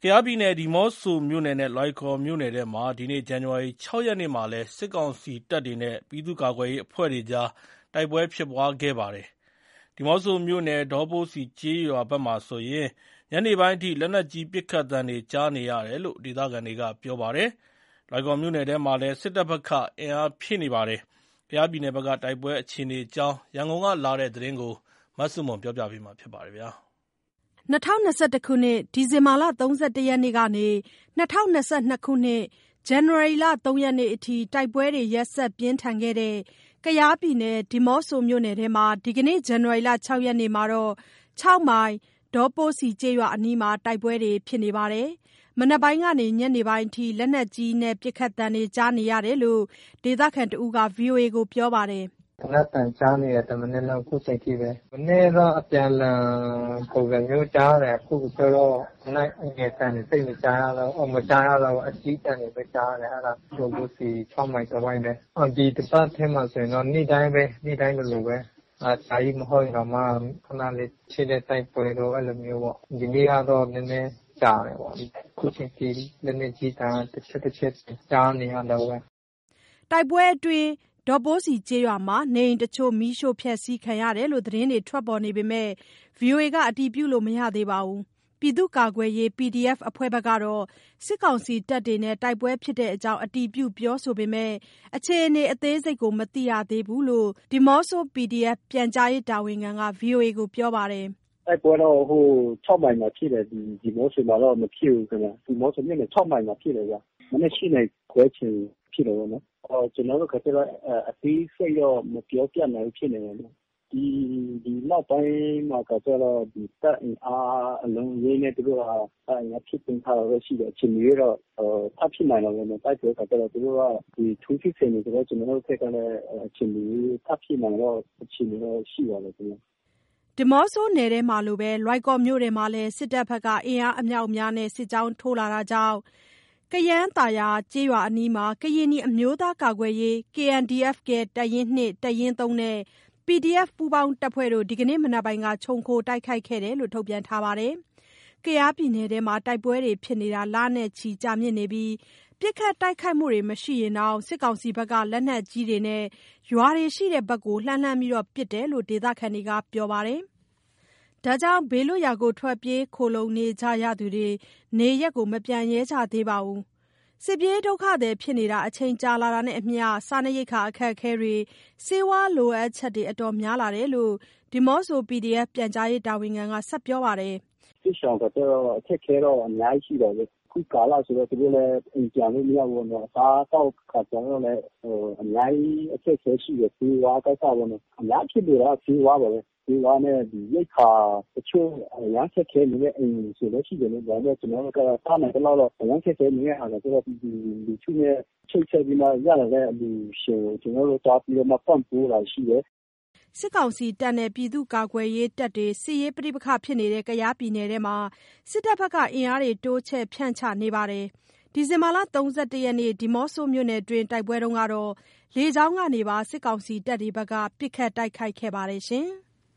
ကယားပြည်နယ်ဒီးမော့ဆိုမြို့နယ်နဲ့လွိုင်ကော်မြို့နယ်ထဲမှာဒီနေ့ဇန်နဝါရီ ၆ ရက်နေ့မှာလည်းစစ်ကောင်စီတပ်တွေနဲ့ပြည်သူ့ကာကွယ်ရေးအဖွဲ့တွေကြားတိုက်ပွဲဖြစ်ပွားခဲ့ပါတယ်။ဒီးမော့ဆိုမြို့နယ်ဒေါပိုးစီကျေးရွာဘက်မှာဆိုရင်ညနေပိုင်းအထိလက်နက်ကြီးပစ်ခတ်သံတွေကြားနေရတယ်လို့ဒေသခံတွေကပြောပါတယ်။လွိုင်ကော်မြို့နယ်ထဲမှာလည်းစစ်တပ်ဘက်ကအင်အားဖြည့်နေပါတယ်။ကယားပြည်နယ်ဘက်ကတိုက်ပွဲအခြေအနေအကြောင်းရန်ကုန်ကလာတဲ့သတင်းကိုမဆုမွန်ကပြောပြပါမယ်။ 2021ခုနှစ်ဒီဇင်ဘာလ31ရက်နေ့ကနေ2022ခုနှစ်ဇန်နဝါရီလ3ရက်နေ့အထိတိုက်ပွဲတွေရက်ဆက်ပြင်းထန်ခဲ့တဲ့ကယားပြည်နယ်ဒီးမော့ဆိုမြို့နယ်ထဲမှာဒီကနေ့ဇန်နဝါရီလ6ရက်နေ့မှာတော့6မိုင်ဒေါပိုးစီကျေးရွာအနီးမှာတိုက်ပွဲတွေဖြစ်နေပါတယ်။မနက်ပိုင်းကနေညနေပိုင်းအထိလက်နက်ကြီးနဲ့ပစ်ခတ်သံတွေကြားနေရတယ်လို့ဒေသခံတဦးက VOA ကိုပြောပါတယ်။ "သေနတ်သံကြားနေရတယ်တမနက်လုံးအခုချိန်ထိပဲ။မနေ့ကအပြန်အလှန်ပုံစံမျိုးကြားတယ်အခုကျတော့လက်နက်ငယ်သံတွေသိပ်မကြားရတော့ဘူးအကြီးအသံတွေပဲကြားရတယ်အဲ့ဒါဒေါပိုးစီ6မိုင်တဝိုက်ပဲ။ဒီတစ်ပတ်ထဲမှာဆိုရင်တော့နေ့တိုင်းလိုလိုပဲ။ကြာကြီးမဟုတ်ရင်တောင်မှခဏလေးဖြစ်တဲ့တိုက်ပွဲတော့အဲ့လိုမျိုးပေါ့။ဒီနေ့ကတော့နည်းနည်းကြာတယ်ပေါ့။အခုချိန်ထိလက်နက်ကြီးသံတစ်ချက်ကြားနေရတုန်းပဲ။တိုက်ပွဲအတွင်းဒေါပိုးစီကျေးရွာမှာနေအိမ်တချို့မီးရှို့ဖျက်ဆီးခံရတယ်လို့သတင်းတွေထွက်ပေါ်နေပေမဲ့ VOA ကအတည်ပြုလို့မရသေးပါဘူး။ပြည်သူ့ကာကွယ်ရေး PDF အဖွဲ့ဘက်ကတော့စစ်ကောင်စီတပ်တွေနဲ့တိုက်ပွဲဖြစ်တဲ့အကြောင်းအတည်ပြုပြောဆိုပေမဲ့အခြေအနေအသေးစိတ်ကိုမသိရသေးဘူးလို့ဒီးမော့ဆို PDF ပြန်ကြားရေးတာဝန်ခံက VOA ကိုပြောပါတယ်။တိုက်ပွဲတော့6မိုင်မှာဖြစ်တယ်ဒီးမော့ဆိုမှာတော့မဖြစ်ဘူးခင်ဗျ။ဒီးမော့ဆိုမြို့နယ်6မိုင်မှာဖြစ်တယ်ဗျ။မနေ့8နာရီခွဲချိန်ဖြစ်တယ်ပေါ့နော်။ကျွန်တော်တို့ကတော့အသေးစိတ်တော့မပြောပြနိုင်ဘူးဖြစ်နေတယ်နော်။ဒီနောက်ပိုင်းမှာကျတော့ဒီတပ်အင်အားအလုံးအရင်းနဲ့သူတို့ကတပ်အင်အားဖြစ်ထားတာတော့ရှိတယ်။အချိန်ကြီးတော့ထပ်ဖြစ်နိုင်တယ်ပေါ့နော်။တိုက်ပွဲကတော့သူတို့ကဒီထိုးစစ်ဆင်နေဆိုတော့ကျွန်တော်တို့ဘက်ကလည်းအချိန်ကြီးထပ်ဖြစ်နိုင်တော့အခြေအနေတော့ရှိပါတယ်ခင်ဗျ။ဒီးမော့ဆိုနယ်ထဲမှာလိုပဲလွိုင်ကော်မြို့ထဲမှာလည်းစစ်တပ်ဘက်ကအင်အားအမြောက်အများနဲ့စစ်ကြောင်းထိုးလာတာကြောင့်ကယန်းသာယာကျေးရွာအနီးမှာကရင်နီအမျိုးသားကာကွယ်ရေး KNDF တပ်ရင်း2တပ်ရင်း3နဲ့ PDF ပူးပေါင်းတပ်ဖွဲ့တို့ဒီကနေ့မနက်ပိုင်းကခြုံခိုတိုက်ခိုက်ခဲ့တယ်လို့ထုတ်ပြန်ထားပါတယ်။ကယားပြည်နယ်ထဲမှာတိုက်ပွဲတွေဖြစ်နေတာလနဲ့ချီကြာမြင့်နေပြီးပစ်ခတ်တိုက်ခိုက်မှုတွေမရှိရင်တောင်စစ်ကောင်စီဘက်ကလက်နက်ကြီးတွေနဲ့ရွာတွေရှိတဲ့ဘက်ကိုလှမ်းပစ်တယ်လို့ဒေသခံတွေကပြောပါတယ်။ဒါကြောင့်ဘေးလွတ်ရာကိုထွက်ပြေးခိုလှုံနေကြရသူတွေနေရပ်မပြန်ရဲကြသေးပါဘူး။စစ်ပြေးဒုက္ခသည်ဖြစ်နေတာအချိန်ကြာလာတာနဲ့အမျှစားနပ်ရိက္ခာအခက်အခဲတွေဆေးဝါးလိုအပ်ချက်တွေအတော်များလာတယ်လို့ဒီးမော့ဆို PDF ပြန်ကြားရေးတာဝန်ခံကဆက်ပြောပါတယ်။စစ်ဆောင်ကတော့အခက်အခဲတော့အများကြီးရှိတယ်လေ။ခုကာလဆိုတော့သူတို့လည်းအိမ်ပြန်လို့မရဘူးနော်။စားတော့ခါကျတော့လည်းအများကြီးအခက်အခဲရှိတယ်ဆေးဝါးကိစ္စပေါ့နော်။အများဖြစ်နေတာဆေးဝါးပါပဲ။ဆေးဝါးနဲ့ဒီရိက္ခာတချို့အများခက်ခဲနေတဲ့အိမ်ဆိုလည်းရှိတယ်လေ။ဒါပေမဲ့ကျွန်တော်တို့ကစားနိုင်တဲ့လောက်တော့အများခက်ခဲနေတဲ့ဟာဆိုတော့ဒီလူချို့နဲ့ချိတ်ဆက်ပြီးမှရလာတဲ့လူရှင်ကျွန်တော်တို့တားပြီးတော့မှပံ့ပိုးလာရှိတယ်။စစ်ကောင်စီတပ်နဲ့ပြည်သူ့ကာကွယ်ရေးတပ်တွေစစ်ရေးပဋိပက္ခဖြစ်နေတဲ့ကယားပြည်နယ်ထဲမှာစစ်တပ်ဘက်ကအင်အားတွေတိုးချဲ့ဖြန့်ချနေပါတယ်။ဒီဇင်ဘာလ31ရက်နေ့ဒီးမော့ဆိုမြို့နယ်တွင်းတိုက်ပွဲတုန်းကတော့လေကြောင်းကနေပါစစ်ကောင်စီတပ်တွေဘက်ကပစ်ခတ်တိုက်ခိုက်ခဲ့ပါတယ်ရှင်။